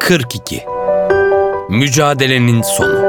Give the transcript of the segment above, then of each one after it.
42. Mücadelenin sonu.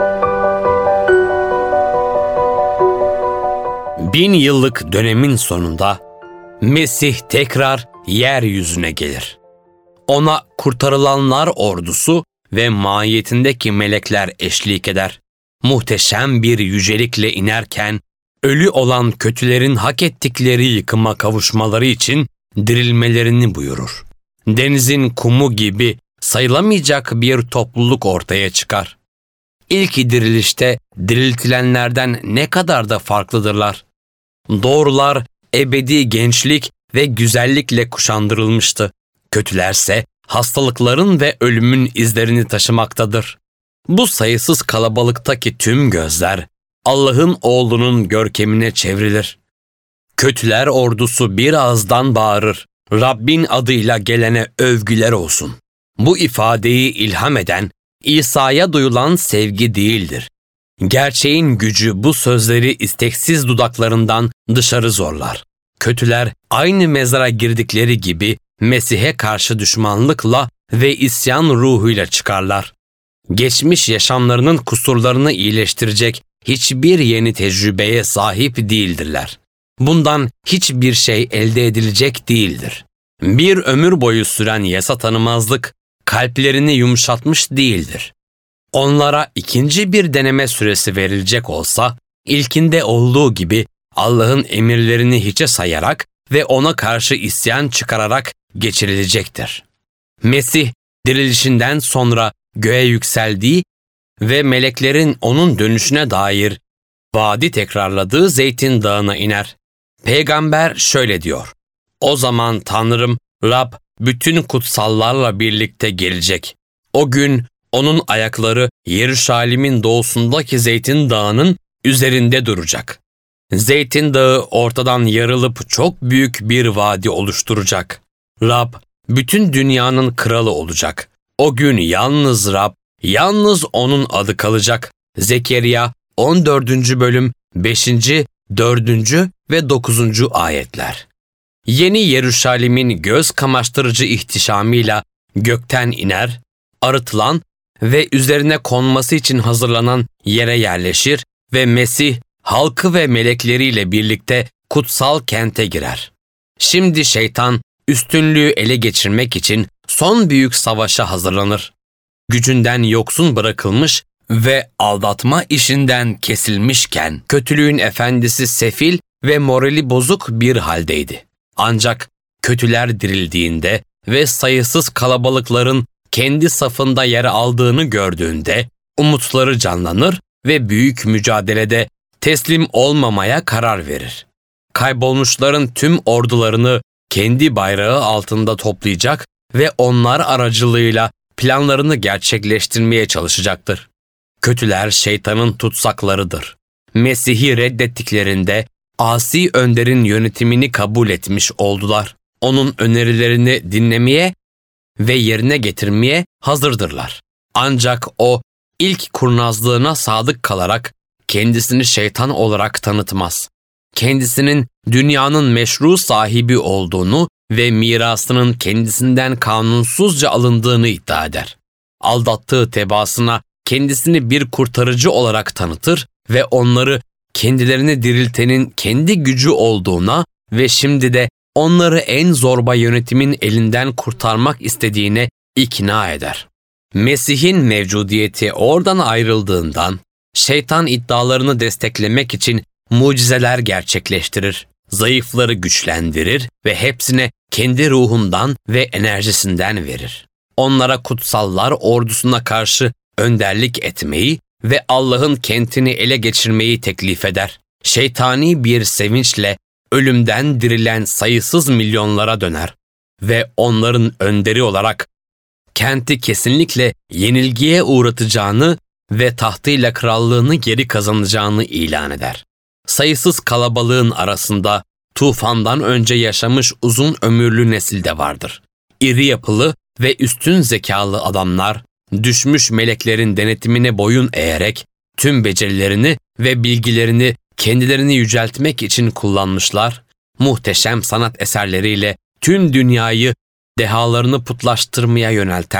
1000 yıllık dönemin sonunda Mesih tekrar yeryüzüne gelir. Ona kurtarılanlar ordusu ve mahiyetindeki melekler eşlik eder. Muhteşem bir yücelikle inerken, ölü olan kötülerin hak ettikleri yıkıma kavuşmaları için dirilmelerini buyurur. Denizin kumu gibi sayılamayacak bir topluluk ortaya çıkar. İlk dirilişte diriltilenlerden ne kadar da farklıdırlar. Doğrular ebedi gençlik ve güzellikle kuşandırılmıştı. Kötülerse hastalıkların ve ölümün izlerini taşımaktadır. Bu sayısız kalabalıktaki tüm gözler Allah'ın oğlunun görkemine çevrilir. Kötüler ordusu bir ağızdan bağırır. Rabbin adıyla gelene övgüler olsun. Bu ifadeyi ilham eden İsa'ya duyulan sevgi değildir. Gerçeğin gücü bu sözleri isteksiz dudaklarından dışarı zorlar. Kötüler aynı mezara girdikleri gibi Mesih'e karşı düşmanlıkla ve isyan ruhuyla çıkarlar. Geçmiş yaşamlarının kusurlarını iyileştirecek hiçbir yeni tecrübeye sahip değildirler. Bundan hiçbir şey elde edilecek değildir. Bir ömür boyu süren yasa tanımazlık kalplerini yumuşatmış değildir. Onlara ikinci bir deneme süresi verilecek olsa, ilkinde olduğu gibi Allah'ın emirlerini hiçe sayarak ve ona karşı isyan çıkararak geçirilecektir. Mesih, dirilişinden sonra göğe yükseldiği ve meleklerin onun dönüşüne dair vaadi tekrarladığı Zeytin Dağı'na iner. Peygamber şöyle diyor: "O zaman Tanrım, Rab, bütün kutsallarla birlikte gelecek. O gün onun ayakları Yeruşalim'in doğusundaki Zeytin Dağı'nın üzerinde duracak. Zeytin Dağı ortadan yarılıp çok büyük bir vadi oluşturacak. Rab, bütün dünyanın kralı olacak. O gün yalnız Rab, yalnız onun adı kalacak." Zekeriya 14. bölüm 5., 4. ve 9. ayetler. Yeni Yeruşalim'in göz kamaştırıcı ihtişamıyla gökten iner, arıtılan ve üzerine konması için hazırlanan yere yerleşir ve Mesih, halkı ve melekleriyle birlikte kutsal kente girer. Şimdi şeytan, üstünlüğü ele geçirmek için son büyük savaşa hazırlanır. Gücünden yoksun bırakılmış ve aldatma işinden kesilmişken, kötülüğün efendisi sefil ve morali bozuk bir haldeydi. Ancak kötüler dirildiğinde ve sayısız kalabalıkların kendi safında yer aldığını gördüğünde umutları canlanır ve büyük mücadelede teslim olmamaya karar verir. Kaybolmuşların tüm ordularını kendi bayrağı altında toplayacak ve onlar aracılığıyla planlarını gerçekleştirmeye çalışacaktır. Kötüler şeytanın tutsaklarıdır. Mesih'i reddettiklerinde asi önderin yönetimini kabul etmiş oldular. Onun önerilerini dinlemeye ve yerine getirmeye hazırdırlar. Ancak o ilk kurnazlığına sadık kalarak kendisini şeytan olarak tanıtmaz. Kendisinin dünyanın meşru sahibi olduğunu ve mirasının kendisinden kanunsuzca alındığını iddia eder. Aldattığı tebaasına kendisini bir kurtarıcı olarak tanıtır ve onları kendilerini diriltenin kendi gücü olduğuna ve şimdi de onları en zorba yönetimin elinden kurtarmak istediğine ikna eder. Mesih'in mevcudiyeti oradan ayrıldığından şeytan iddialarını desteklemek için mucizeler gerçekleştirir, zayıfları güçlendirir ve hepsine kendi ruhundan ve enerjisinden verir. Onlara kutsallar ordusuna karşı önderlik etmeyi ve Allah'ın kentini ele geçirmeyi teklif eder. Şeytani bir sevinçle ölümden dirilen sayısız milyonlara döner ve onların önderi olarak kenti kesinlikle yenilgiye uğratacağını ve tahtıyla krallığını geri kazanacağını ilan eder. Sayısız kalabalığın arasında tufandan önce yaşamış uzun ömürlü nesil de vardır. İri yapılı ve üstün zekalı adamlar, düşmüş meleklerin denetimine boyun eğerek tüm becerilerini ve bilgilerini kendilerini yüceltmek için kullanmışlar, muhteşem sanat eserleriyle tüm dünyayı dehalarını putlaştırmaya yönelten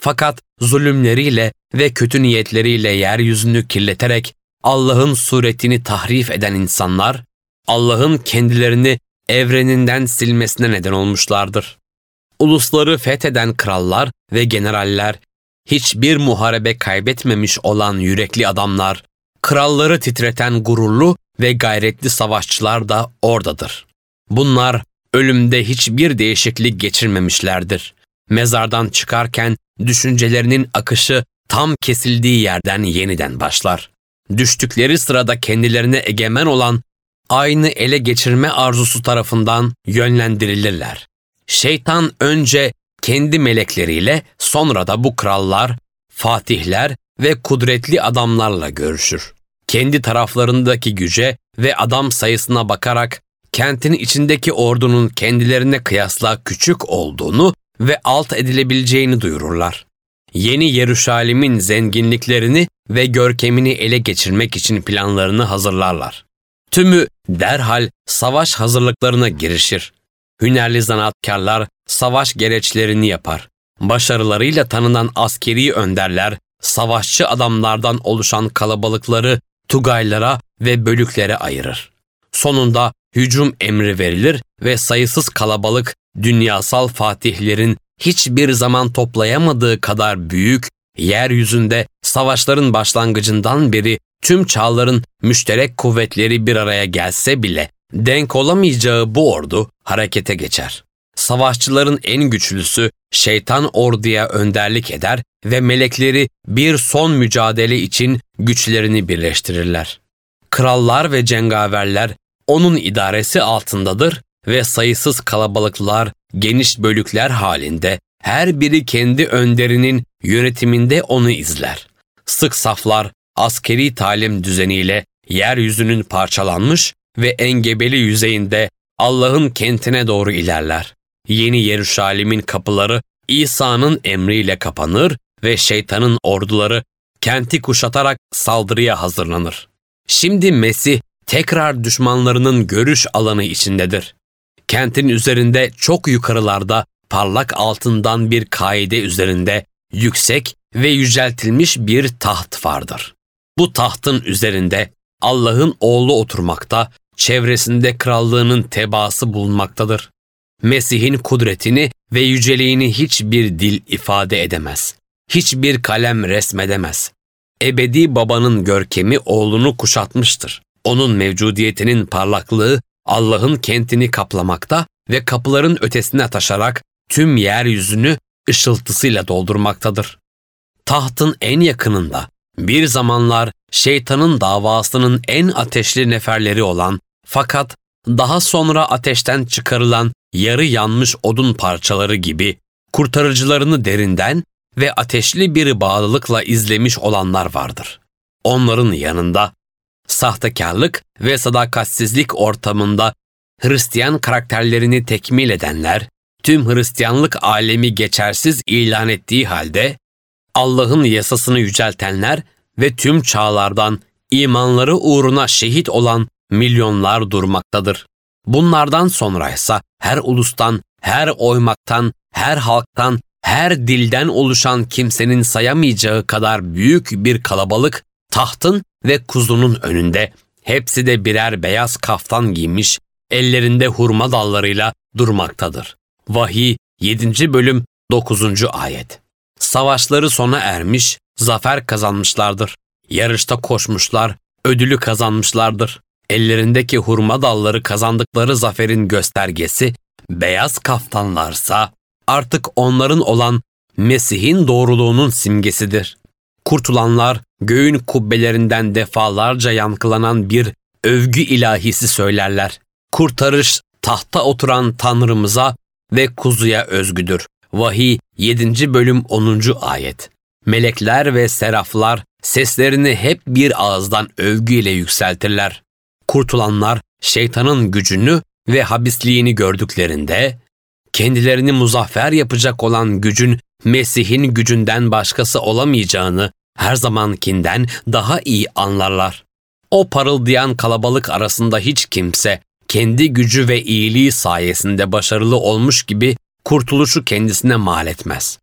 Fakat zulümleriyle ve kötü niyetleriyle yeryüzünü kirleterek Allah'ın suretini tahrif eden insanlar, Allah'ın kendilerini evreninden silmesine neden olmuşlardır. Ulusları fetheden krallar ve generaller, hiçbir muharebe kaybetmemiş olan yürekli adamlar, kralları titreten gururlu ve gayretli savaşçılar da oradadır. Bunlar ölümde hiçbir değişiklik geçirmemişlerdir. Mezardan çıkarken düşüncelerinin akışı tam kesildiği yerden yeniden başlar. Düştükleri sırada kendilerine egemen olan aynı ele geçirme arzusu tarafından yönlendirilirler. Şeytan önce kendi melekleriyle, sonra da bu krallar, fatihler ve kudretli adamlarla görüşür. Kendi taraflarındaki güce ve adam sayısına bakarak kentin içindeki ordunun kendilerine kıyasla küçük olduğunu ve alt edilebileceğini duyururlar. Yeni Yeruşalim'in zenginliklerini ve görkemini ele geçirmek için planlarını hazırlarlar. Tümü derhal savaş hazırlıklarına girişir. Hünerli zanaatkarlar savaş gereçlerini yapar. Başarılarıyla tanınan askeri önderler, savaşçı adamlardan oluşan kalabalıkları tugaylara ve bölüklere ayırır. Sonunda hücum emri verilir ve sayısız kalabalık dünyasal fatihlerin hiçbir zaman toplayamadığı kadar büyük, yeryüzünde savaşların başlangıcından beri tüm çağların müşterek kuvvetleri bir araya gelse bile denk olamayacağı bu ordu harekete geçer. Savaşçıların en güçlüsü şeytan orduya önderlik eder ve melekleri bir son mücadele için güçlerini birleştirirler. Krallar ve cengaverler onun idaresi altındadır ve sayısız kalabalıklar geniş bölükler halinde her biri kendi önderinin yönetiminde onu izler. Sık saflar askeri talim düzeniyle yeryüzünün parçalanmış ve engebeli yüzeyinde Allah'ın kentine doğru ilerler. Yeni Yeruşalim'in kapıları İsa'nın emriyle kapanır ve şeytanın orduları kenti kuşatarak saldırıya hazırlanır. Şimdi Mesih tekrar düşmanlarının görüş alanı içindedir. Kentin üzerinde çok yukarılarda parlak altından bir kaide üzerinde yüksek ve yüceltilmiş bir taht vardır. Bu tahtın üzerinde Allah'ın oğlu oturmakta, çevresinde krallığının tebaası bulunmaktadır. Mesih'in kudretini ve yüceliğini hiçbir dil ifade edemez. Hiçbir kalem resmedemez. Ebedi babanın görkemi oğlunu kuşatmıştır. Onun mevcudiyetinin parlaklığı Allah'ın kentini kaplamakta ve kapıların ötesine taşarak tüm yeryüzünü ışıltısıyla doldurmaktadır. Tahtın en yakınında bir zamanlar şeytanın davasının en ateşli neferleri olan fakat daha sonra ateşten çıkarılan yarı yanmış odun parçaları gibi kurtarıcılarını derinden ve ateşli bir bağlılıkla izlemiş olanlar vardır. Onların yanında sahtekarlık ve sadakatsizlik ortamında Hristiyan karakterlerini tekmil edenler, tüm Hristiyanlık alemi geçersiz ilan ettiği halde, Allah'ın yasasını yüceltenler ve tüm çağlardan imanları uğruna şehit olan milyonlar durmaktadır. Bunlardan sonraysa her ulustan, her oymaktan, her halktan, her dilden oluşan kimsenin sayamayacağı kadar büyük bir kalabalık tahtın ve kuzunun önünde, hepsi de birer beyaz kaftan giymiş, ellerinde hurma dallarıyla durmaktadır. Vahiy 7. bölüm 9. ayet. Savaşları sona ermiş, zafer kazanmışlardır. Yarışta koşmuşlar, ödülü kazanmışlardır. Ellerindeki hurma dalları kazandıkları zaferin göstergesi, beyaz kaftanlarsa artık onların olan Mesih'in doğruluğunun simgesidir. Kurtulanlar göğün kubbelerinden defalarca yankılanan bir övgü ilahisi söylerler. Kurtarış tahta oturan Tanrımıza ve kuzuya özgüdür. Vahiy 7. bölüm 10. ayet. Melekler ve seraflar seslerini hep bir ağızdan övgüyle yükseltirler. Kurtulanlar şeytanın gücünü ve habisliğini gördüklerinde, kendilerini muzaffer yapacak olan gücün Mesih'in gücünden başkası olamayacağını her zamankinden daha iyi anlarlar. O parıldayan kalabalık arasında hiç kimse kendi gücü ve iyiliği sayesinde başarılı olmuş gibi kurtuluşu kendisine mal etmez.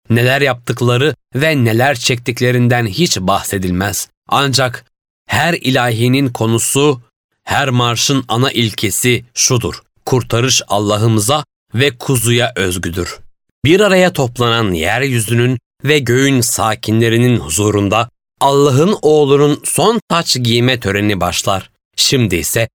Neler yaptıkları ve neler çektiklerinden hiç bahsedilmez. Ancak her ilahinin konusu, her marşın ana ilkesi şudur: kurtarış Allah'ımıza ve kuzuya özgüdür. Bir araya toplanan yeryüzünün ve göğün sakinlerinin huzurunda Allah'ın oğlunun son taç giyme töreni başlar. Şimdi ise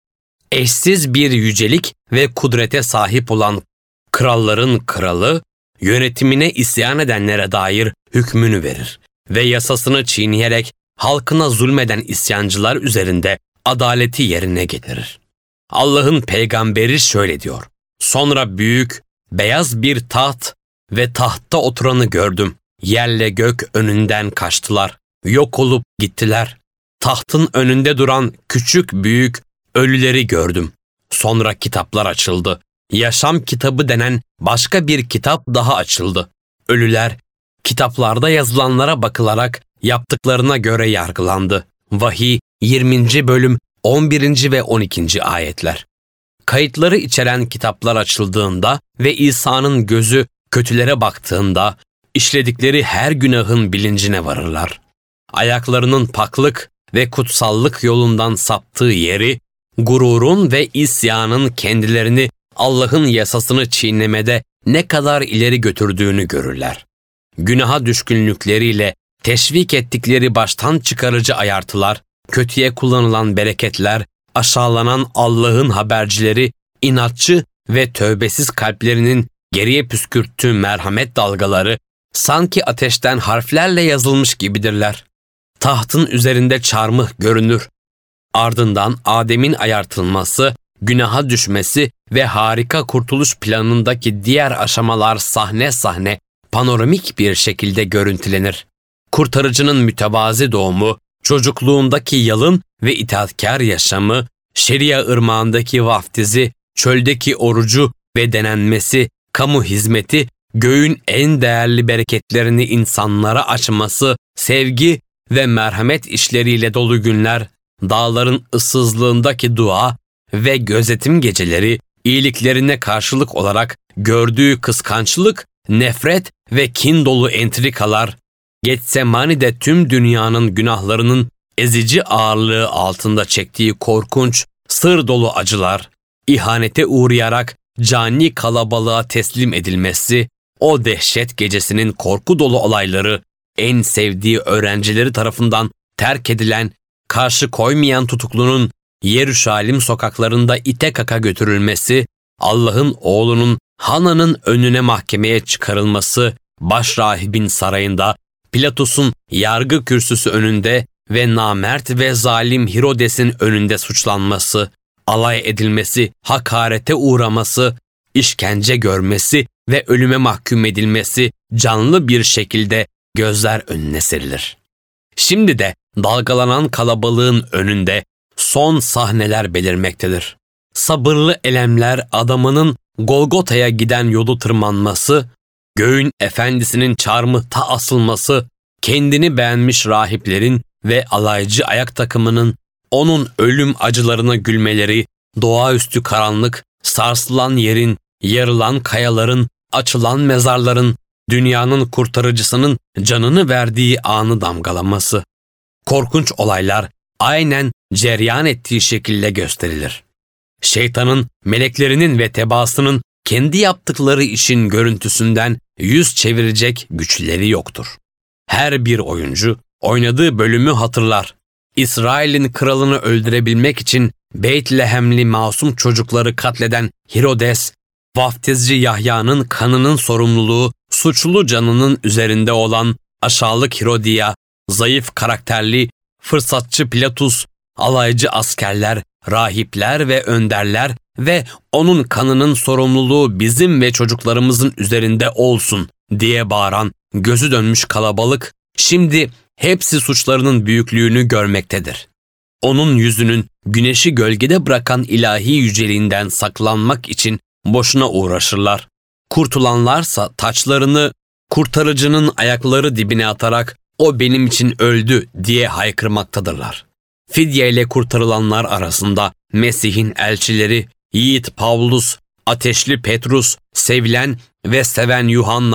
eşsiz bir yücelik ve kudrete sahip olan kralların kralı, yönetimine isyan edenlere dair hükmünü verir ve yasasını çiğneyerek halkına zulmeden isyancılar üzerinde adaleti yerine getirir. Allah'ın peygamberi şöyle diyor: "Sonra büyük, beyaz bir taht ve tahtta oturanı gördüm. Yerle gök önünden kaçtılar, yok olup gittiler. Tahtın önünde duran küçük büyük ölüleri gördüm. Sonra kitaplar açıldı. Yaşam kitabı denen başka bir kitap daha açıldı. Ölüler, kitaplarda yazılanlara bakılarak yaptıklarına göre yargılandı." Vahiy 20. bölüm 11. ve 12. ayetler. Kayıtları içeren kitaplar açıldığında ve İsa'nın gözü kötülere baktığında işledikleri her günahın bilincine varırlar. Ayaklarının paklık ve kutsallık yolundan saptığı yeri, gururun ve isyanın kendilerini Allah'ın yasasını çiğnemede ne kadar ileri götürdüğünü görürler. Günaha düşkünlükleriyle teşvik ettikleri baştan çıkarıcı ayartılar, kötüye kullanılan bereketler, aşağılanan Allah'ın habercileri, inatçı ve tövbesiz kalplerinin geriye püskürttüğü merhamet dalgaları sanki ateşten harflerle yazılmış gibidirler. Tahtın üzerinde çarmıh görünür. Ardından Adem'in ayartılması, günaha düşmesi ve harika kurtuluş planındaki diğer aşamalar sahne sahne panoramik bir şekilde görüntülenir. Kurtarıcının mütevazi doğumu, çocukluğundaki yalın ve itaatkar yaşamı, Şeria ırmağındaki vaftizi, çöldeki orucu ve denenmesi, kamu hizmeti, göğün en değerli bereketlerini insanlara açması, sevgi ve merhamet işleriyle dolu günler, dağların ıssızlığındaki dua ve gözetim geceleri, iyiliklerine karşılık olarak gördüğü kıskançlık, nefret ve kin dolu entrikalar, Getsemani'de tüm dünyanın günahlarının ezici ağırlığı altında çektiği korkunç, sır dolu acılar, ihanete uğrayarak cani kalabalığa teslim edilmesi, o dehşet gecesinin korku dolu olayları, en sevdiği öğrencileri tarafından terk edilen, karşı koymayan tutuklunun Yeruşalim sokaklarında ite kaka götürülmesi, Allah'ın oğlunun Hana'nın önüne mahkemeye çıkarılması, başrahibin sarayında, Pilatus'un yargı kürsüsü önünde ve namert ve zalim Hirodes'in önünde suçlanması, alay edilmesi, hakarete uğraması, işkence görmesi ve ölüme mahkum edilmesi canlı bir şekilde gözler önüne serilir. Şimdi de dalgalanan kalabalığın önünde son sahneler belirmektedir. Sabırlı elemler adamının Golgota'ya giden yolu tırmanması, göğün efendisinin çarmıhta asılması, kendini beğenmiş rahiplerin ve alaycı ayak takımının onun ölüm acılarına gülmeleri, doğaüstü karanlık, sarsılan yerin, yarılan kayaların, açılan mezarların, dünyanın kurtarıcısının canını verdiği anı damgalaması. Korkunç olaylar aynen cereyan ettiği şekilde gösterilir. Şeytanın, meleklerinin ve tebaasının kendi yaptıkları işin görüntüsünden yüz çevirecek güçleri yoktur. Her bir oyuncu oynadığı bölümü hatırlar. İsrail'in kralını öldürebilmek için Beytlehemli masum çocukları katleden Hirodes, vaftizci Yahya'nın kanının sorumluluğu suçlu canının üzerinde olan aşağılık Hirodiya, zayıf karakterli, fırsatçı Pilatus, alaycı askerler, rahipler ve önderler ve onun kanının sorumluluğu bizim ve çocuklarımızın üzerinde olsun diye bağıran gözü dönmüş kalabalık, şimdi hepsi suçlarının büyüklüğünü görmektedir. Onun yüzünün güneşi gölgede bırakan ilahi yüceliğinden saklanmak için boşuna uğraşırlar. Kurtulanlarsa taçlarını kurtarıcının ayakları dibine atarak "O benim için öldü" diye haykırmaktadırlar. Fidye ile kurtarılanlar arasında Mesih'in elçileri, yiğit Pavlus, ateşli Petrus, sevilen ve seven Yuhanna,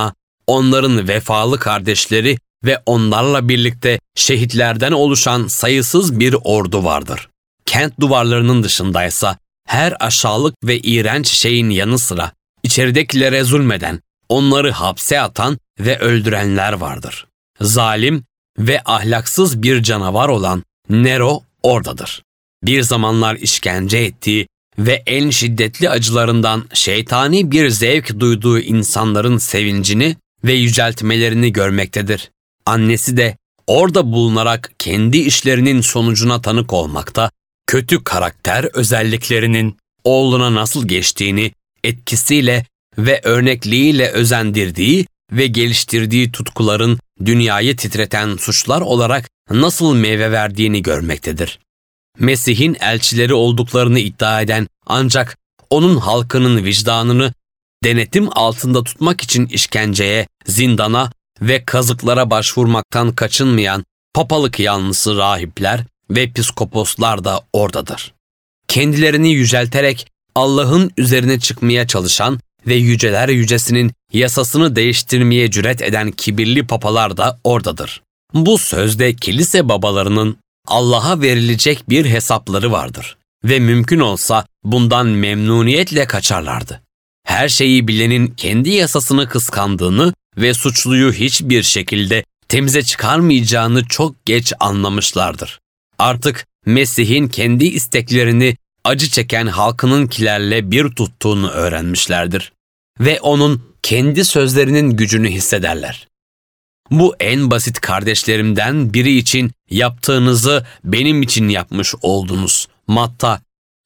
onların vefalı kardeşleri ve onlarla birlikte şehitlerden oluşan sayısız bir ordu vardır. Kent duvarlarının dışındaysa her aşağılık ve iğrenç şeyin yanı sıra içeridekilere zulmeden, onları hapse atan ve öldürenler vardır. Zalim ve ahlaksız bir canavar olan Nero oradadır. Bir zamanlar işkence ettiği ve en şiddetli acılarından şeytani bir zevk duyduğu insanların sevincini ve yüceltmelerini görmektedir. Annesi de orada bulunarak kendi işlerinin sonucuna tanık olmakta, kötü karakter özelliklerinin oğluna nasıl geçtiğini etkisiyle ve örnekliğiyle özendirdiği ve geliştirdiği tutkuların dünyayı titreten suçlar olarak nasıl meyve verdiğini görmektedir. Mesih'in elçileri olduklarını iddia eden ancak onun halkının vicdanını denetim altında tutmak için işkenceye, zindana ve kazıklara başvurmaktan kaçınmayan papalık yanlısı rahipler ve piskoposlar da oradadır. Kendilerini yücelterek Allah'ın üzerine çıkmaya çalışan ve yüceler yücesinin yasasını değiştirmeye cüret eden kibirli papalar da oradadır. Bu sözde kilise babalarının Allah'a verilecek bir hesapları vardır ve mümkün olsa bundan memnuniyetle kaçarlardı. Her şeyi bilenin kendi yasasını kıskandığını ve suçluyu hiçbir şekilde temize çıkarmayacağını çok geç anlamışlardır. Artık Mesih'in kendi isteklerini acı çeken halkınınkilerle bir tuttuğunu öğrenmişlerdir ve onun kendi sözlerinin gücünü hissederler. Bu en basit kardeşlerimden biri için yaptığınızı benim için yapmış oldunuz. Matta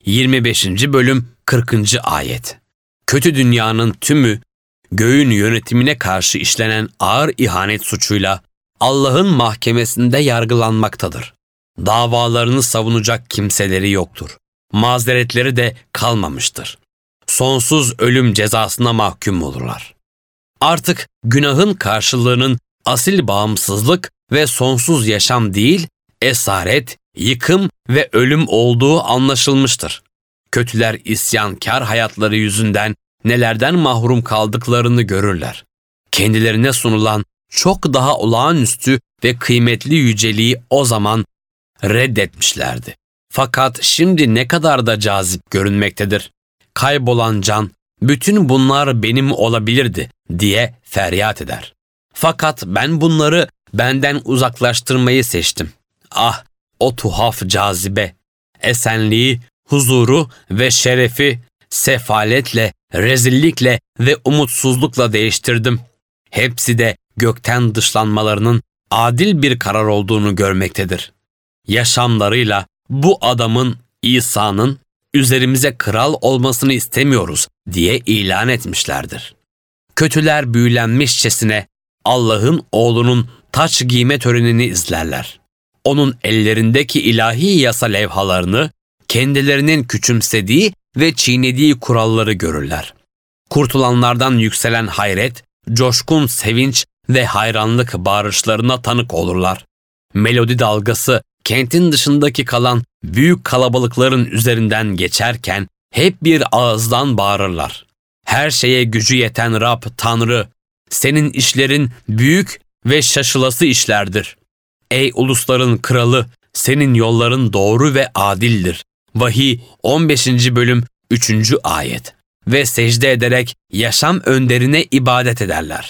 25. bölüm 40. ayet. Kötü dünyanın tümü göğün yönetimine karşı işlenen ağır ihanet suçuyla Allah'ın mahkemesinde yargılanmaktadır. Davalarını savunacak kimseleri yoktur. Mazeretleri de kalmamıştır. Sonsuz ölüm cezasına mahkum olurlar. Artık günahın karşılığının asil bağımsızlık ve sonsuz yaşam değil, esaret, yıkım ve ölüm olduğu anlaşılmıştır. Kötüler isyankar hayatları yüzünden nelerden mahrum kaldıklarını görürler. Kendilerine sunulan çok daha olağanüstü ve kıymetli yüceliği o zaman reddetmişlerdi. Fakat şimdi ne kadar da cazip görünmektedir. Kaybolan can, bütün bunlar benim olabilirdi diye feryat eder. Fakat ben bunları benden uzaklaştırmayı seçtim. Ah, o tuhaf cazibe, esenliği, huzuru ve şerefi sefaletle, rezillikle ve umutsuzlukla değiştirdim. Hepsi de gökten dışlanmalarının adil bir karar olduğunu görmektedir. Yaşamlarıyla bu adamın, İsa'nın üzerimize kral olmasını istemiyoruz diye ilan etmişlerdir. Kötüler büyülenmişçesine Allah'ın oğlunun taç giyme törenini izlerler. Onun ellerindeki ilahi yasa levhalarını, kendilerinin küçümsediği ve çiğnediği kuralları görürler. Kurtulanlardan yükselen hayret, coşkun sevinç ve hayranlık bağırışlarına tanık olurlar. Melodi dalgası kentin dışındaki kalan büyük kalabalıkların üzerinden geçerken hep bir ağızdan bağırırlar. Her şeye gücü yeten Rab Tanrı, senin işlerin büyük ve şaşılası işlerdir. Ey ulusların kralı, senin yolların doğru ve adildir. Vahiy 15. bölüm 3. ayet. Ve secde ederek yaşam önderine ibadet ederler.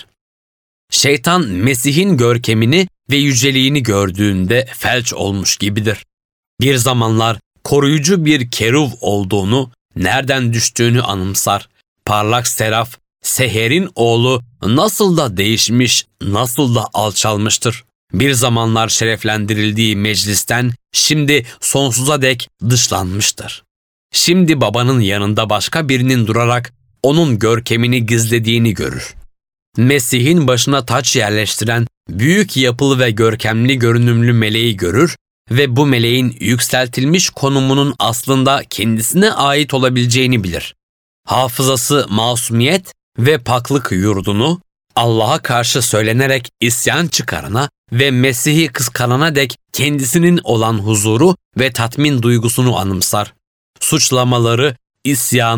Şeytan Mesih'in görkemini ve yüceliğini gördüğünde felç olmuş gibidir. Bir zamanlar koruyucu bir keruv olduğunu, nereden düştüğünü anımsar. Parlak seraf, Seher'in oğlu nasıl da değişmiş, nasıl da alçalmıştır. Bir zamanlar şereflendirildiği meclisten şimdi sonsuza dek dışlanmıştır. Şimdi babanın yanında başka birinin durarak onun görkemini gizlediğini görür. Mesih'in başına taç yerleştiren büyük yapılı ve görkemli görünümlü meleği görür ve bu meleğin yükseltilmiş konumunun aslında kendisine ait olabileceğini bilir. Hafızası masumiyet ve paklık yurdunu Allah'a karşı söylenerek isyan çıkarana ve Mesih'i kıskanana dek kendisinin olan huzuru ve tatmin duygusunu anımsar. Suçlamaları, isyanı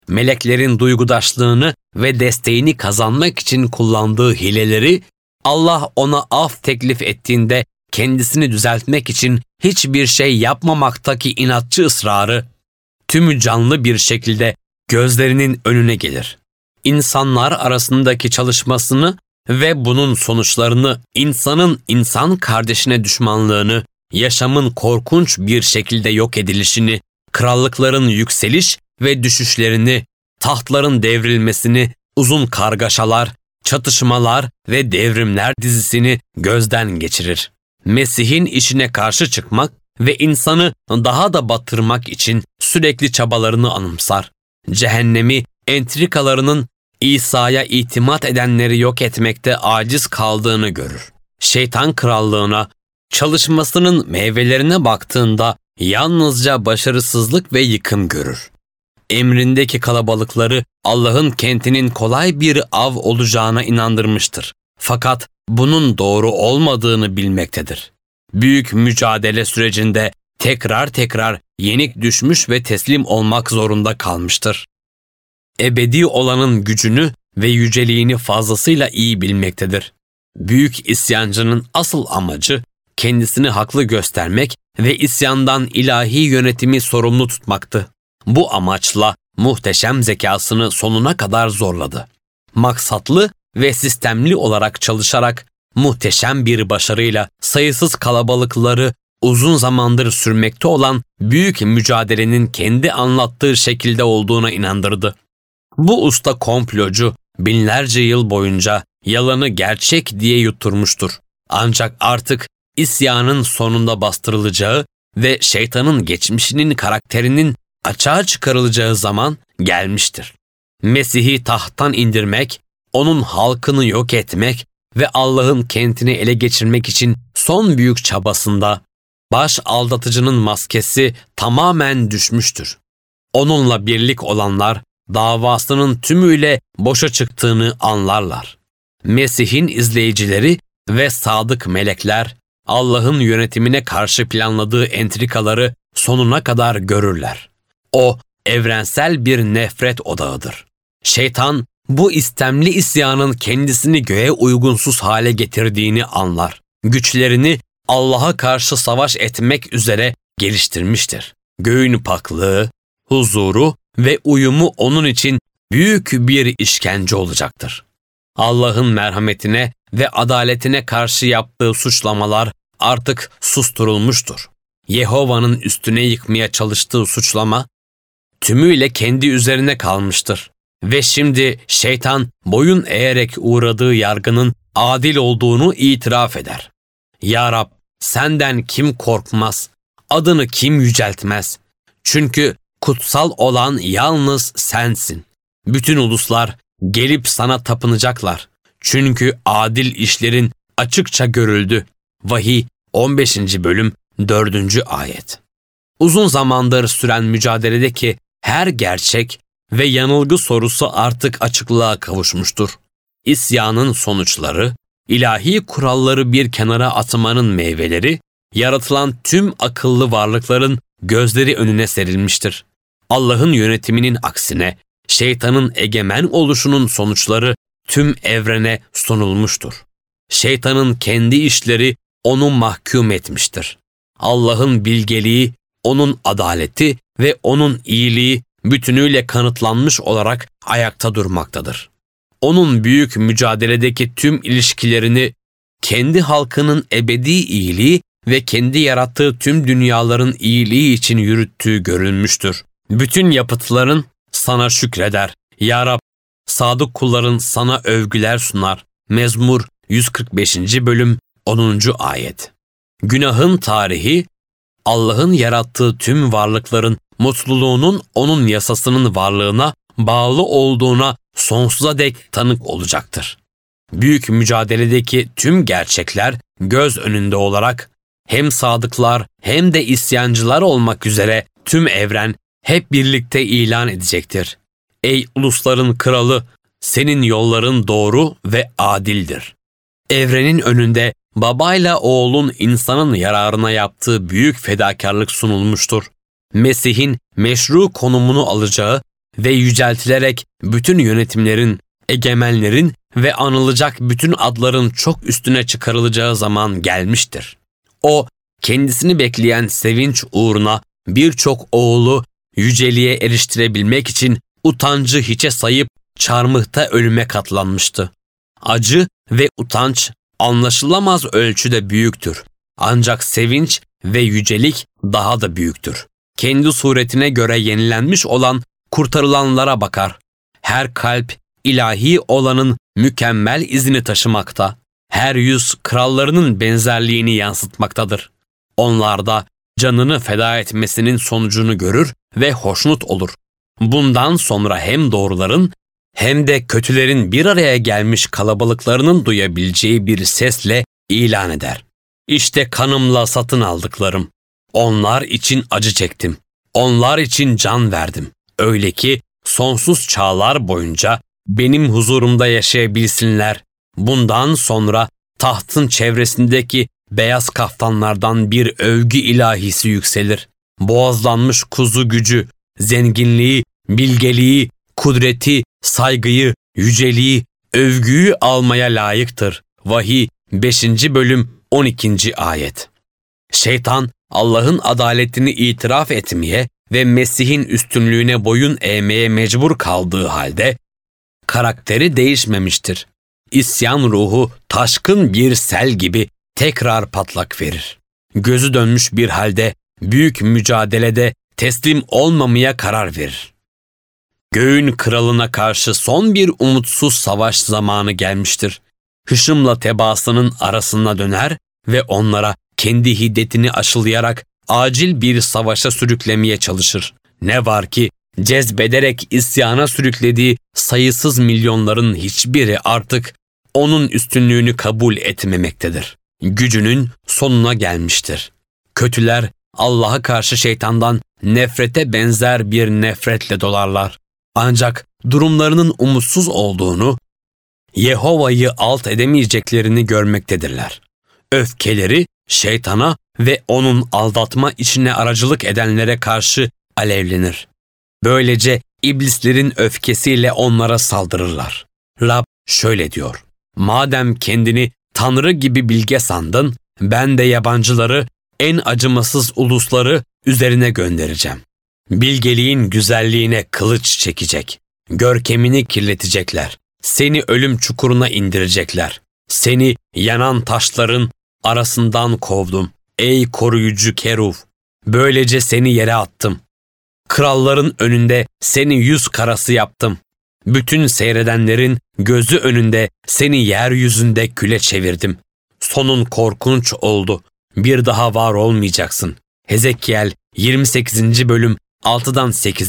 meleklerin duygudaşlığını ve desteğini kazanmak için kullandığı hileleri, Allah ona af teklif ettiğinde kendisini düzeltmek için hiçbir şey yapmamaktaki inatçı ısrarı, tümü canlı bir şekilde gözlerinin önüne gelir. İnsanlar arasındaki çalışmasını ve bunun sonuçlarını, insanın insan kardeşine düşmanlığını, yaşamın korkunç bir şekilde yok edilişini, krallıkların yükseliş ve düşüşlerini, tahtların devrilmesini, uzun kargaşalar, çatışmalar ve devrimler dizisini gözden geçirir. Mesih'in işine karşı çıkmak ve insanı daha da batırmak için sürekli çabalarını anımsar. Cehennemi, entrikalarının İsa'ya itimat edenleri yok etmekte aciz kaldığını görür. Şeytan krallığına, çalışmasının meyvelerine baktığında yalnızca başarısızlık ve yıkım görür. Emrindeki kalabalıkları Allah'ın kentinin kolay bir av olacağına inandırmıştır. Fakat bunun doğru olmadığını bilmektedir. Büyük mücadele sürecinde tekrar yenik düşmüş ve teslim olmak zorunda kalmıştır. Ebedi olanın gücünü ve yüceliğini fazlasıyla iyi bilmektedir. Büyük isyancının asıl amacı kendisini haklı göstermek ve isyandan ilahi yönetimi sorumlu tutmaktı. Bu amaçla muhteşem zekasını sonuna kadar zorladı. Maksatlı ve sistemli olarak çalışarak muhteşem bir başarıyla sayısız kalabalıkları uzun zamandır sürmekte olan büyük mücadelenin kendi anlattığı şekilde olduğuna inandırdı. Bu usta komplocu binlerce yıl boyunca yalanı gerçek diye yutturmuştur. Ancak artık isyanın sonunda bastırılacağı ve şeytanın geçmişinin karakterinin açığa çıkarılacağı zaman gelmiştir. Mesih'i tahttan indirmek, onun halkını yok etmek ve Allah'ın kentini ele geçirmek için son büyük çabasında baş aldatıcının maskesi tamamen düşmüştür. Onunla birlik olanlar davasının tümüyle boşa çıktığını anlarlar. Mesih'in izleyicileri ve sadık melekler Allah'ın yönetimine karşı planladığı entrikaları sonuna kadar görürler. O evrensel bir nefret odağıdır. Şeytan bu istemli isyanın kendisini göğe uygunsuz hale getirdiğini anlar. Güçlerini Allah'a karşı savaş etmek üzere geliştirmiştir. Göğün paklığı, huzuru ve uyumu onun için büyük bir işkence olacaktır. Allah'ın merhametine ve adaletine karşı yaptığı suçlamalar artık susturulmuştur. Yehova'nın üstüne yıkmaya çalıştığı suçlama tümüyle kendi üzerine kalmıştır. Ve şimdi şeytan boyun eğerek uğradığı yargının adil olduğunu itiraf eder. Ya Rab, senden kim korkmaz, adını kim yüceltmez? Çünkü kutsal olan yalnız sensin. Bütün uluslar gelip sana tapınacaklar. Çünkü adil işlerin açıkça görüldü. Vahiy 15. bölüm 4. ayet. Uzun zamandır süren mücadeledeki her gerçek ve yanılgı sorusu artık açıklığa kavuşmuştur. İsyanın sonuçları, ilahi kuralları bir kenara atmanın meyveleri, yaratılan tüm akıllı varlıkların gözleri önüne serilmiştir. Allah'ın yönetiminin aksine, şeytanın egemen oluşunun sonuçları tüm evrene sunulmuştur. Şeytanın kendi işleri onu mahkum etmiştir. Allah'ın bilgeliği, onun adaleti ve onun iyiliği bütünüyle kanıtlanmış olarak ayakta durmaktadır. Onun büyük mücadeledeki tüm ilişkilerini kendi halkının ebedi iyiliği ve kendi yarattığı tüm dünyaların iyiliği için yürüttüğü görülmüştür. Bütün yapıtların sana şükreder. Ya Rab, sadık kulların sana övgüler sunar. Mezmur 145. bölüm 10. ayet. Günahın tarihi, Allah'ın yarattığı tüm varlıkların mutluluğunun onun yasasının varlığına bağlı olduğuna sonsuza dek tanık olacaktır. Büyük mücadeledeki tüm gerçekler göz önünde olarak hem sadıklar hem de isyancılar olmak üzere tüm evren hep birlikte ilan edecektir. Ey ulusların kralı, senin yolların doğru ve adildir. Evrenin önünde babayla oğlun insanın yararına yaptığı büyük fedakarlık sunulmuştur. Mesih'in meşru konumunu alacağı ve yüceltilerek bütün yönetimlerin, egemenlerin ve anılacak bütün adların çok üstüne çıkarılacağı zaman gelmiştir. O, kendisini bekleyen sevinç uğruna birçok oğlu yüceliğe eriştirebilmek için utancı hiçe sayıp çarmıhta ölüme katlanmıştı. Acı ve utanç anlaşılamaz ölçüde büyüktür. Ancak sevinç ve yücelik daha da büyüktür. Kendi suretine göre yenilenmiş olan kurtarılanlara bakar. Her kalp ilahi olanın mükemmel izini taşımakta. Her yüz krallarının benzerliğini yansıtmaktadır. Onlar da canını feda etmesinin sonucunu görür ve hoşnut olur. Bundan sonra hem doğruların hem de kötülerin bir araya gelmiş kalabalıklarının duyabileceği bir sesle ilan eder. İşte kanımla satın aldıklarım. Onlar için acı çektim. Onlar için can verdim. Öyle ki sonsuz çağlar boyunca benim huzurumda yaşayabilsinler. Bundan sonra tahtın çevresindeki beyaz kaftanlardan bir övgü ilahisi yükselir. Boğazlanmış kuzu gücü, zenginliği, bilgeliği, kudreti, saygıyı, yüceliği, övgüyü almaya layıktır. Vahiy 5. bölüm 12. ayet. Şeytan, Allah'ın adaletini itiraf etmeye ve Mesih'in üstünlüğüne boyun eğmeye mecbur kaldığı halde, karakteri değişmemiştir. İsyan ruhu taşkın bir sel gibi tekrar patlak verir. Gözü dönmüş bir halde büyük mücadelede teslim olmamaya karar verir. Göğün kralına karşı son bir umutsuz savaş zamanı gelmiştir. Hışımla tebaasının arasına döner ve onlara kendi hiddetini aşılayarak acil bir savaşa sürüklemeye çalışır. Ne var ki cezbederek isyana sürüklediği sayısız milyonların hiçbiri artık onun üstünlüğünü kabul etmemektedir. Gücünün sonuna gelmiştir. Kötüler Allah'a karşı şeytandan nefrete benzer bir nefretle dolarlar. Ancak durumlarının umutsuz olduğunu, Yehova'yı alt edemeyeceklerini görmektedirler. Öfkeleri şeytana ve onun aldatma işine aracılık edenlere karşı alevlenir. Böylece iblislerin öfkesiyle onlara saldırırlar. Rab şöyle diyor: madem kendini Tanrı gibi bilge sandın, ben de yabancıları, en acımasız ulusları üzerine göndereceğim. Bilgeliğin güzelliğine kılıç çekecek. Görkemini kirletecekler. Seni ölüm çukuruna indirecekler. Seni yanan taşların arasından kovdum. Ey koruyucu keruv! Böylece seni yere attım. Kralların önünde seni yüz karası yaptım. Bütün seyredenlerin gözü önünde seni yeryüzünde küle çevirdim. Sonun korkunç oldu. Bir daha var olmayacaksın. Hezekiel 28. bölüm 6'dan 8.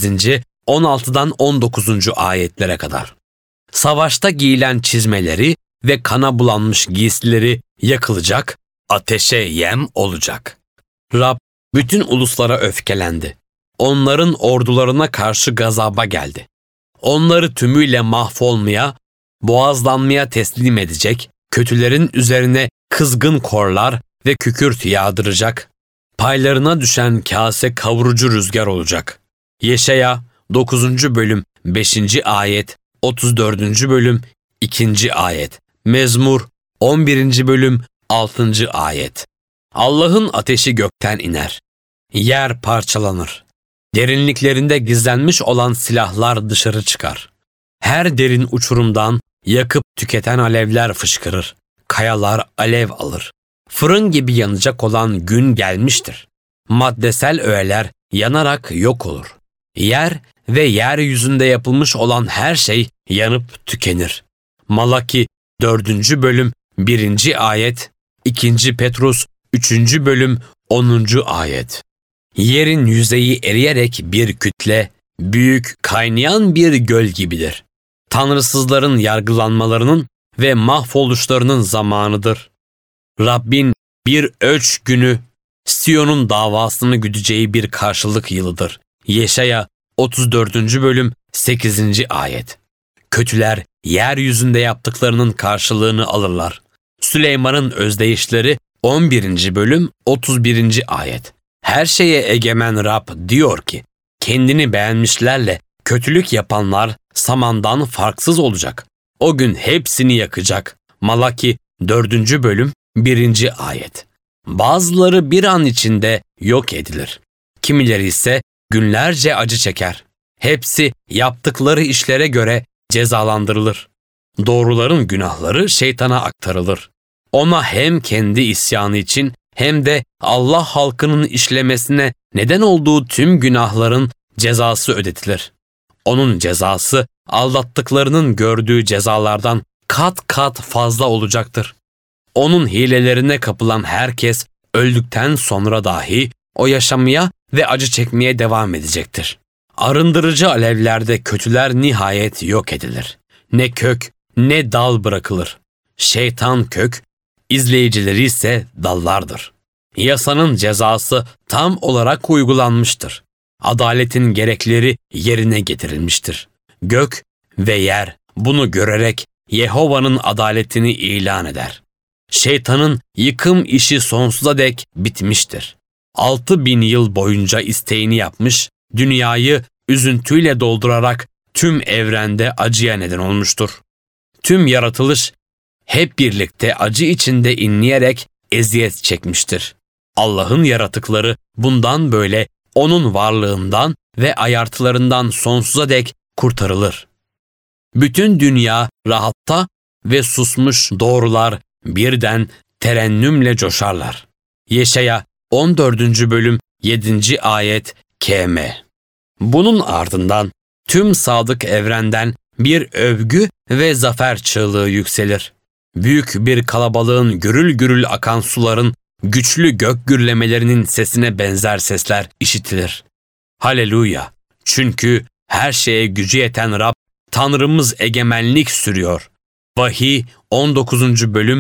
16'dan 19. ayetlere kadar. Savaşta giyilen çizmeleri ve kana bulanmış giysileri yakılacak, ateşe yem olacak. Rab bütün uluslara öfkelendi. Onların ordularına karşı gazaba geldi. Onları tümüyle mahvolmaya, boğazlanmaya teslim edecek, kötülerin üzerine kızgın korlar ve kükürt yağdıracak, paylarına düşen kase kavurucu rüzgar olacak. Yeşaya 9. bölüm 5. ayet, 34. bölüm 2. ayet, Mezmur 11. bölüm 6. ayet. Allah'ın ateşi gökten iner. Yer parçalanır. Derinliklerinde gizlenmiş olan silahlar dışarı çıkar. Her derin uçurumdan yakıp tüketen alevler fışkırır. Kayalar alev alır. Fırın gibi yanacak olan gün gelmiştir. Maddesel öğeler yanarak yok olur. Yer ve yeryüzünde yapılmış olan her şey yanıp tükenir. Malaki 4. bölüm 1. ayet, 2. Petrus 3. bölüm 10. ayet. Yerin yüzeyi eriyerek bir kütle, büyük kaynayan bir göl gibidir. Tanrısızların yargılanmalarının ve mahvoluşlarının zamanıdır. Rabbin bir ölç günü, Siyon'un davasını güdeceği bir karşılık yılıdır. Yeşaya 34. bölüm 8. ayet. Kötüler yeryüzünde yaptıklarının karşılığını alırlar. Süleyman'ın özdeyişleri 11. bölüm 31. ayet. Her şeye egemen Rab diyor ki, kendini beğenmişlerle Kötülük yapanlar samandan farksız olacak. O gün hepsini yakacak. Malaki 4. bölüm 1. ayet. Bazıları bir an içinde yok edilir. Kimileri ise günlerce acı çeker. Hepsi yaptıkları işlere göre cezalandırılır. Doğruların günahları şeytana aktarılır. Ona hem kendi isyanı için hem de Allah halkının işlemesine neden olduğu tüm günahların cezası ödetilir. Onun cezası aldattıklarının gördüğü cezalardan kat kat fazla olacaktır. Onun hilelerine kapılan herkes öldükten sonra dahi o yaşamaya ve acı çekmeye devam edecektir. Arındırıcı alevlerde kötüler nihayet yok edilir. Ne kök ne dal bırakılır. Şeytan kök, izleyicileri ise dallardır. Yasanın cezası tam olarak uygulanmıştır. Adaletin gerekleri yerine getirilmiştir. Gök ve yer bunu görerek Yehova'nın adaletini ilan eder. Şeytanın yıkım işi sonsuza dek bitmiştir. 6000 yıl boyunca isteğini yapmış, dünyayı üzüntüyle doldurarak tüm evrende acıya neden olmuştur. Tüm yaratılış hep birlikte acı içinde inleyerek eziyet çekmiştir. Allah'ın yaratıkları bundan böyle onun varlığından ve ayartılarından sonsuza dek kurtarılır. Bütün dünya rahatta ve susmuş doğrular birden terennümle coşarlar. Yeşaya 14. bölüm 7. ayet KM. Bunun ardından tüm sadık evrenden bir övgü ve zafer çığlığı yükselir. Büyük bir kalabalığın gürül gürül akan suların güçlü gök gürlemelerinin sesine benzer sesler işitilir. Haleluya! Çünkü her şeye gücü yeten Rab, Tanrımız egemenlik sürüyor. Vahiy 19. bölüm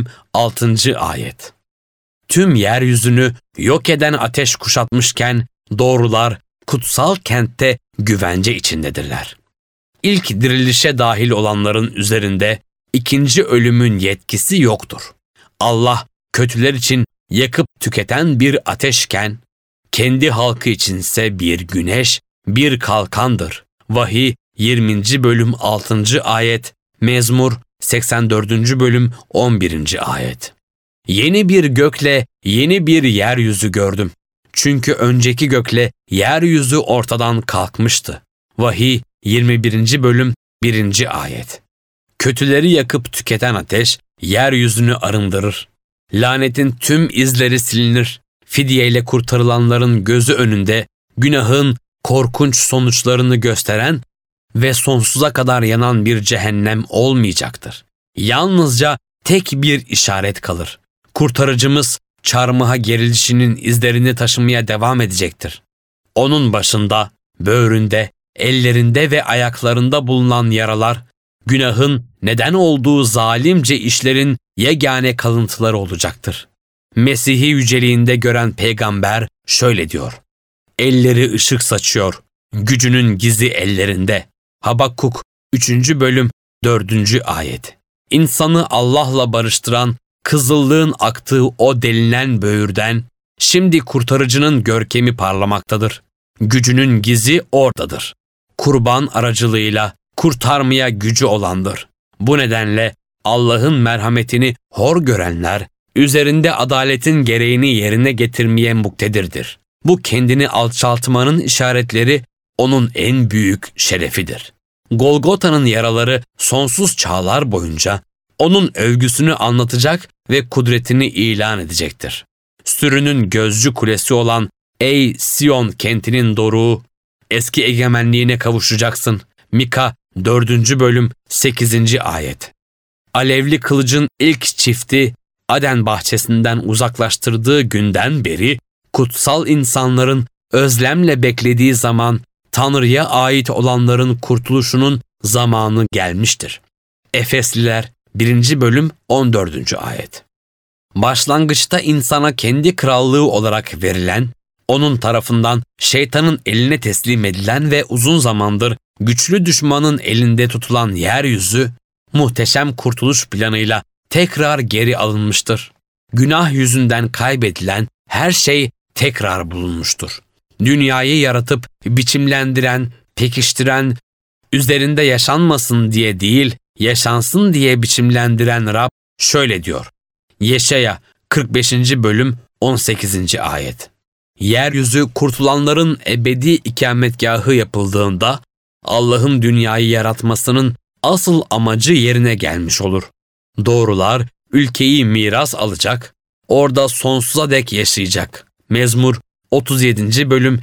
6. ayet. Tüm yeryüzünü yok eden ateş kuşatmışken doğrular kutsal kentte güvence içindedirler. İlk dirilişe dahil olanların üzerinde ikinci ölümün yetkisi yoktur. Allah kötüler için yakıp tüketen bir ateşken, kendi halkı içinse bir güneş, bir kalkandır. Vahiy 20. bölüm 6. ayet, Mezmur 84. bölüm 11. ayet. Yeni bir gökle yeni bir yeryüzü gördüm. Çünkü önceki gökle yeryüzü ortadan kalkmıştı. Vahiy 21. bölüm 1. ayet. Kötüleri yakıp tüketen ateş yeryüzünü arındırır. Lanetin tüm izleri silinir. Fidyeyle kurtarılanların gözü önünde günahın korkunç sonuçlarını gösteren ve sonsuza kadar yanan bir cehennem olmayacaktır. Yalnızca tek bir işaret kalır. Kurtarıcımız çarmıha gerilişinin izlerini taşımaya devam edecektir. Onun başında, böğründe, ellerinde ve ayaklarında bulunan yaralar, günahın neden olduğu zalimce işlerin yegane kalıntıları olacaktır. Mesih'i yüceliğinde gören peygamber şöyle diyor: elleri ışık saçıyor, gücünün gizi ellerinde. Habakkuk 3. bölüm 4. ayet. İnsanı Allah'la barıştıran, kızıllığın aktığı o delinen böğürden, şimdi kurtarıcının görkemi parlamaktadır. Gücünün gizi oradadır. Kurban aracılığıyla kurtarmaya gücü olandır. Bu nedenle Allah'ın merhametini hor görenler, üzerinde adaletin gereğini yerine getirmeye muktedirdir. Bu kendini alçaltmanın işaretleri onun en büyük şerefidir. Golgota'nın yaraları sonsuz çağlar boyunca onun övgüsünü anlatacak ve kudretini ilan edecektir. Sürünün gözcü kulesi olan ey Siyon kentinin doruğu, eski egemenliğine kavuşacaksın. Mika 4. bölüm 8. ayet. Alevli kılıcın ilk çifti Aden bahçesinden uzaklaştırdığı günden beri kutsal insanların özlemle beklediği zaman Tanrı'ya ait olanların kurtuluşunun zamanı gelmiştir. Efesliler 1. bölüm 14. ayet. Başlangıçta insana kendi krallığı olarak verilen, onun tarafından şeytanın eline teslim edilen ve uzun zamandır güçlü düşmanın elinde tutulan yeryüzü, muhteşem kurtuluş planıyla tekrar geri alınmıştır. Günah yüzünden kaybedilen her şey tekrar bulunmuştur. Dünyayı yaratıp biçimlendiren, pekiştiren, Üzerinde yaşanmasın diye değil, yaşansın diye biçimlendiren Rab şöyle diyor. Yeşaya 45. bölüm 18. ayet. Yeryüzü kurtulanların ebedi ikametgahı yapıldığında Allah'ın dünyayı yaratmasının asıl amacı yerine gelmiş olur. Doğrular ülkeyi miras alacak, orada sonsuza dek yaşayacak. Mezmur 37. bölüm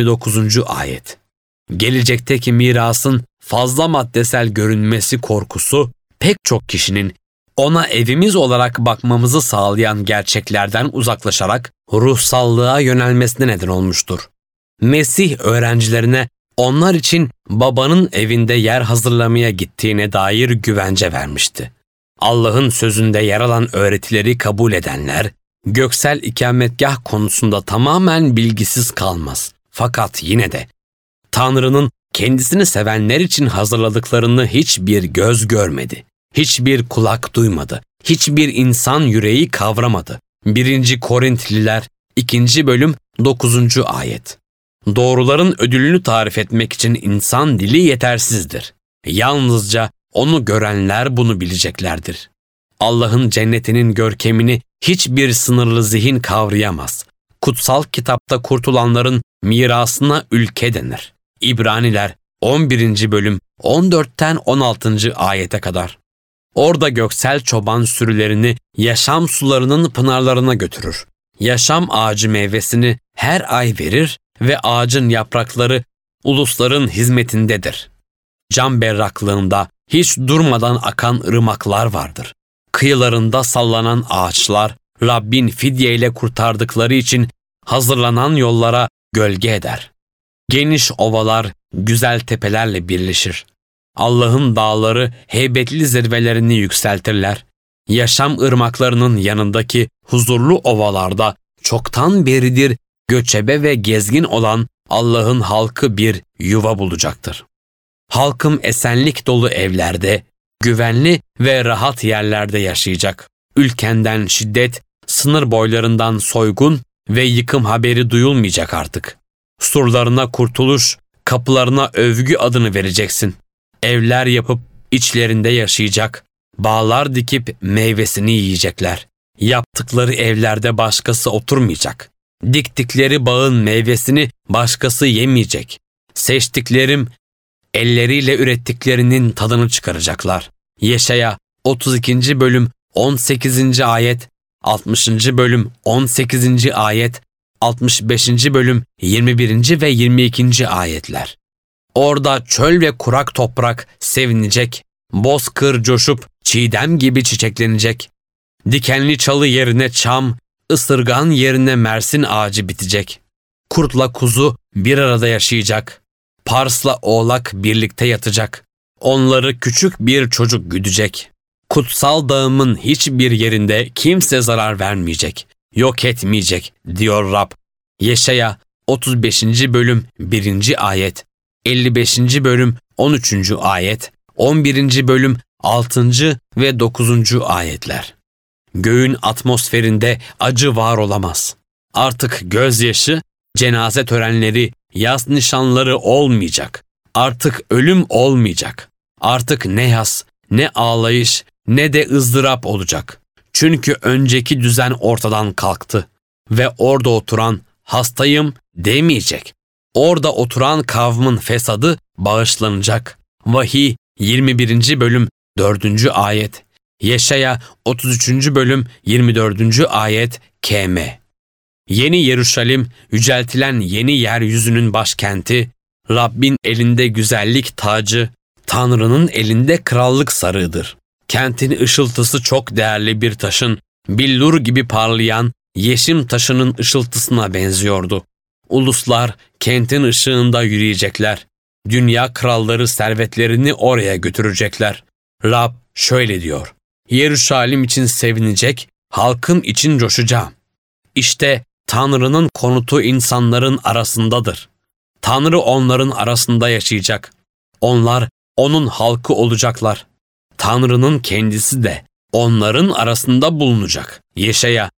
29. ayet. Gelecekteki mirasın fazla maddesel görünmesi korkusu pek çok kişinin ona evimiz olarak bakmamızı sağlayan gerçeklerden uzaklaşarak ruhsallığa yönelmesine neden olmuştur. Mesih öğrencilerine onlar için babanın evinde yer hazırlamaya gittiğine dair güvence vermişti. Allah'ın sözünde yer alan öğretileri kabul edenler, göksel ikametgah konusunda tamamen bilgisiz kalmaz. Fakat yine de Tanrı'nın kendisini sevenler için hazırladıklarını hiçbir göz görmedi, hiçbir kulak duymadı, hiçbir insan yüreği kavramadı. 1. Korintliler 2. bölüm 9. ayet. Doğruların ödülünü tarif etmek için insan dili yetersizdir. Yalnızca onu görenler bunu bileceklerdir. Allah'ın cennetinin görkemini hiçbir sınırlı zihin kavrayamaz. Kutsal kitapta kurtulanların mirasına ülke denir. İbraniler 11. bölüm 14'ten 16. ayete kadar. Orada göksel çoban sürülerini yaşam sularının pınarlarına götürür. Yaşam ağacı meyvesini her ay verir ve ağacın yaprakları ulusların hizmetindedir. Cam berraklığında hiç durmadan akan ırmaklar vardır. Kıyılarında sallanan ağaçlar, Rabbin fidyeyle kurtardıkları için hazırlanan yollara gölge eder. Geniş ovalar güzel tepelerle birleşir. Allah'ın dağları heybetli zirvelerini yükseltirler. Yaşam ırmaklarının yanındaki huzurlu ovalarda çoktan beridir göçebe ve gezgin olan Allah'ın halkı bir yuva bulacaktır. Halkım esenlik dolu evlerde, güvenli ve rahat yerlerde yaşayacak. Ülkenden şiddet, sınır boylarından soygun ve yıkım haberi duyulmayacak artık. Surlarına kurtuluş, kapılarına övgü adını vereceksin. Evler yapıp içlerinde yaşayacak, bağlar dikip meyvesini yiyecekler. Yaptıkları evlerde başkası oturmayacak. Diktikleri bağın meyvesini başkası yemeyecek. Seçtiklerim elleriyle ürettiklerinin tadını çıkaracaklar. Yeşaya 32. bölüm 18. ayet, 60. bölüm 18. ayet, 65. bölüm 21. ve 22. ayetler. Orada çöl ve kurak toprak sevinecek, bozkır coşup çiğdem gibi çiçeklenecek. Dikenli çalı yerine çam, ısırgan yerine mersin ağacı bitecek. Kurtla kuzu bir arada yaşayacak. Parsla oğlak birlikte yatacak. Onları küçük bir çocuk güdecek. Kutsal dağımın hiçbir yerinde kimse zarar vermeyecek, yok etmeyecek, diyor Rab. Yeşaya 35. bölüm 1. ayet, 55. bölüm 13. ayet, 11. bölüm 6. ve 9. ayetler. Göğün atmosferinde acı var olamaz. Artık gözyaşı, cenaze törenleri, yas nişanları olmayacak. Artık ölüm olmayacak. Artık ne yas, ne ağlayış, ne de ızdırap olacak. Çünkü önceki düzen ortadan kalktı ve orada oturan hastayım demeyecek. Orada oturan kavmin fesadı bağışlanacak. Vahiy 21. bölüm 4. ayet. Yeşaya 33. bölüm 24. ayet KM. Yeni Yeruşalim, yüceltilen yeni yeryüzünün başkenti, Rabbin elinde güzellik tacı, Tanrı'nın elinde krallık sarığıdır. Kentin ışıltısı çok değerli bir taşın, billur gibi parlayan yeşim taşının ışıltısına benziyordu. Uluslar kentin ışığında yürüyecekler. Dünya kralları servetlerini oraya götürecekler. Rab şöyle diyor: Yeruşalim için sevinecek, halkım için coşacağım. İşte Tanrı'nın konutu insanların arasındadır. Tanrı onların arasında yaşayacak. Onlar onun halkı olacaklar. Tanrı'nın kendisi de onların arasında bulunacak. Yeşaya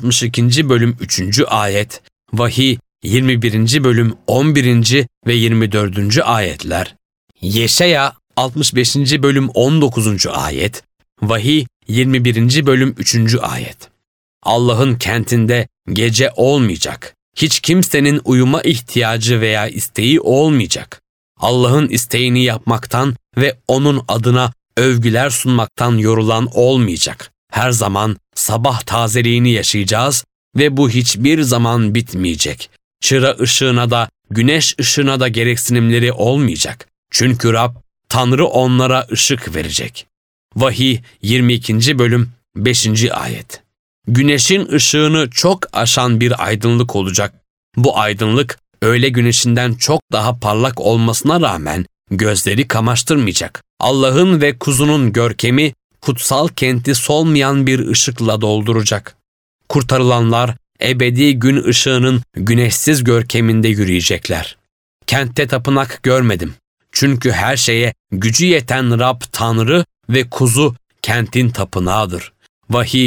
62. bölüm 3. ayet, Vahiy 21. bölüm 11. ve 24. ayetler. Yeşaya 65. bölüm 19. ayet, Vahiy 21. bölüm 3. ayet. Allah'ın kentinde gece olmayacak. Hiç kimsenin uyuma ihtiyacı veya isteği olmayacak. Allah'ın isteğini yapmaktan ve onun adına övgüler sunmaktan yorulan olmayacak. Her zaman sabah tazeliğini yaşayacağız ve bu hiçbir zaman bitmeyecek. Çıra ışığına da, güneş ışığına da gereksinimleri olmayacak. Çünkü Rab, Tanrı onlara ışık verecek. Vahiy 22. bölüm 5. ayet. Güneşin ışığını çok aşan bir aydınlık olacak. Bu aydınlık öğle güneşinden çok daha parlak olmasına rağmen gözleri kamaştırmayacak. Allah'ın ve kuzunun görkemi kutsal kenti solmayan bir ışıkla dolduracak. Kurtarılanlar ebedi gün ışığının güneşsiz görkeminde yürüyecekler. Kentte tapınak görmedim. Çünkü her şeye gücü yeten Rab Tanrı ve kuzu kentin tapınağıdır. Vahiy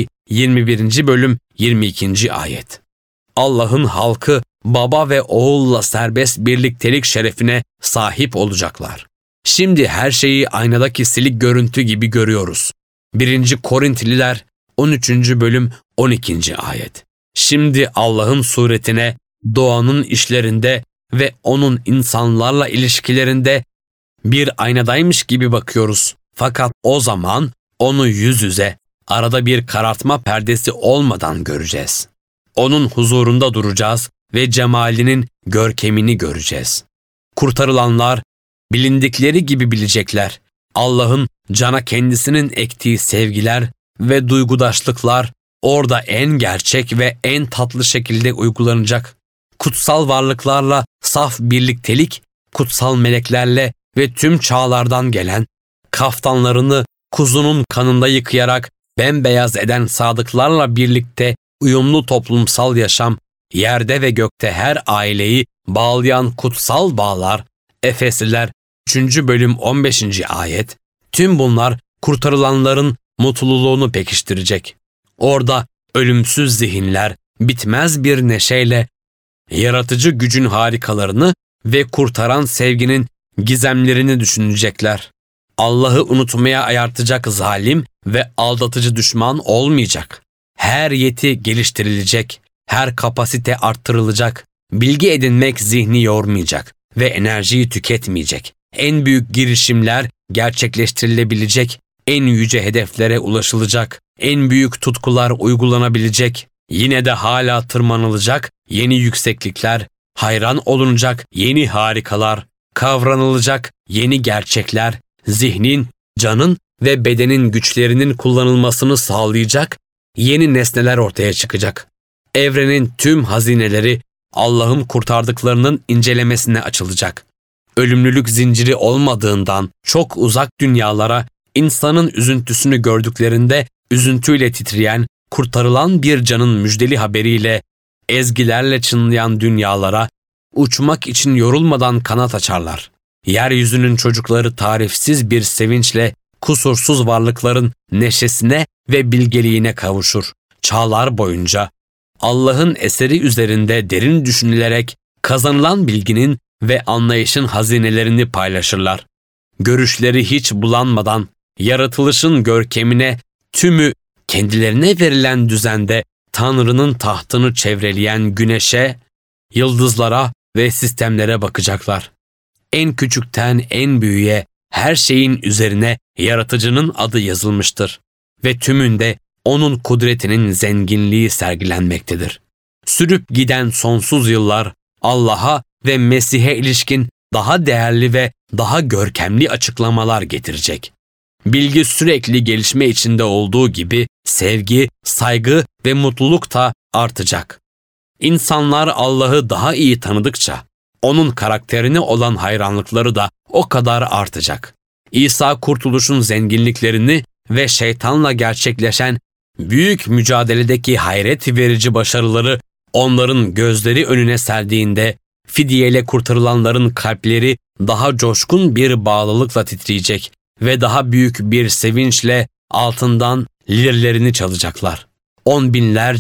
21. bölüm 22. ayet. Allah'ın halkı baba ve oğulla serbest birliktelik şerefine sahip olacaklar. Şimdi her şeyi aynadaki silik görüntü gibi görüyoruz. 1. Korintliler 13. bölüm 12. ayet. Şimdi Allah'ın suretine, doğanın işlerinde ve onun insanlarla ilişkilerinde bir aynadaymış gibi bakıyoruz. Fakat o zaman onu yüz yüze, arada bir karartma perdesi olmadan göreceğiz. Onun huzurunda duracağız ve cemalinin görkemini göreceğiz. Kurtarılanlar bilindikleri gibi bilecekler. Allah'ın cana kendisinin ektiği sevgiler ve duygudaşlıklar orada en gerçek ve en tatlı şekilde uygulanacak. Kutsal varlıklarla saf birliktelik, kutsal meleklerle ve tüm çağlardan gelen, kaftanlarını kuzunun kanında yıkayarak bembeyaz eden sadıklarla birlikte uyumlu toplumsal yaşam, yerde ve gökte her aileyi bağlayan kutsal bağlar, Efesliler 3. bölüm 15. ayet, tüm bunlar kurtarılanların mutluluğunu pekiştirecek. Orada ölümsüz zihinler bitmez bir neşeyle yaratıcı gücün harikalarını ve kurtaran sevginin gizemlerini düşünecekler. Allah'ı unutmaya ayartacak zalim ve aldatıcı düşman olmayacak. Her yeti geliştirilecek, her kapasite arttırılacak, bilgi edinmek zihni yormayacak ve enerjiyi tüketmeyecek. En büyük girişimler gerçekleştirilebilecek, en yüce hedeflere ulaşılacak, en büyük tutkular uygulanabilecek, yine de hala tırmanılacak yeni yükseklikler, hayran olunacak yeni harikalar, kavranılacak yeni gerçekler, zihnin, canın ve bedenin güçlerinin kullanılmasını sağlayacak yeni nesneler ortaya çıkacak. Evrenin tüm hazineleri Allah'ın kurtardıklarının incelemesine açılacak. Ölümlülük zinciri olmadığından çok uzak dünyalara insanın üzüntüsünü gördüklerinde üzüntüyle titreyen, kurtarılan bir canın müjdeli haberiyle ezgilerle çınlayan dünyalara uçmak için yorulmadan kanat açarlar. Yeryüzünün çocukları tarifsiz bir sevinçle kusursuz varlıkların neşesine ve bilgeliğine kavuşur. Çağlar boyunca Allah'ın eseri üzerinde derin düşünülerek kazanılan bilginin ve anlayışın hazinelerini paylaşırlar. Görüşleri hiç bulanmadan yaratılışın görkemine, tümü kendilerine verilen düzende Tanrı'nın tahtını çevreleyen güneşe, yıldızlara ve sistemlere bakacaklar. En küçükten en büyüğe her şeyin üzerine yaratıcının adı yazılmıştır ve tümünde onun kudretinin zenginliği sergilenmektedir. Sürüp giden sonsuz yıllar Allah'a ve Mesih'e ilişkin daha değerli ve daha görkemli açıklamalar getirecek. Bilgi sürekli gelişme içinde olduğu gibi sevgi, saygı ve mutluluk da artacak. İnsanlar Allah'ı daha iyi tanıdıkça onun karakterine olan hayranlıkları da o kadar artacak. İsa kurtuluşun zenginliklerini ve şeytanla gerçekleşen büyük mücadeledeki hayret verici başarıları onların gözleri önüne serdiğinde fidyeyle kurtarılanların kalpleri daha coşkun bir bağlılıkla titreyecek ve daha büyük bir sevinçle altından lirlerini çalacaklar. On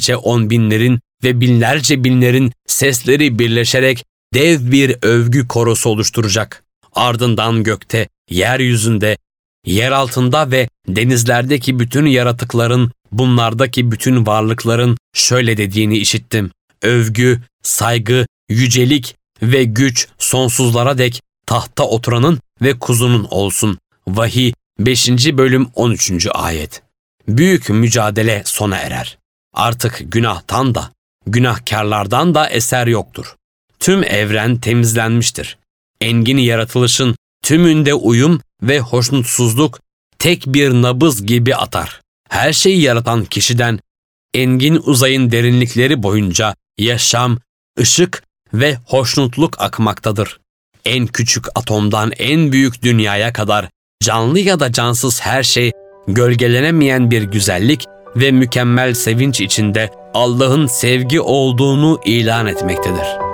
binlerin ve binlerce binlerin sesleri birleşerek dev bir övgü korosu oluşturacak. Ardından gökte, yeryüzünde, yer altında ve denizlerdeki bütün yaratıkların, bunlardaki bütün varlıkların şöyle dediğini işittim. Övgü, saygı, yücelik ve güç sonsuzlara dek tahtta oturanın ve kuzunun olsun. Vahiy 5. bölüm 13. ayet. Büyük mücadele sona erer. Artık günahtan da, günahkarlardan da eser yoktur. Tüm evren temizlenmiştir. Engin yaratılışın tümünde uyum ve hoşnutsuzluk tek bir nabız gibi atar. Her şeyi yaratan kişiden engin uzayın derinlikleri boyunca yaşam, ışık ve hoşnutluk akmaktadır. En küçük atomdan en büyük dünyaya kadar canlı ya da cansız her şey gölgelenemeyen bir güzellik ve mükemmel sevinç içinde Allah'ın sevgi olduğunu ilan etmektedir.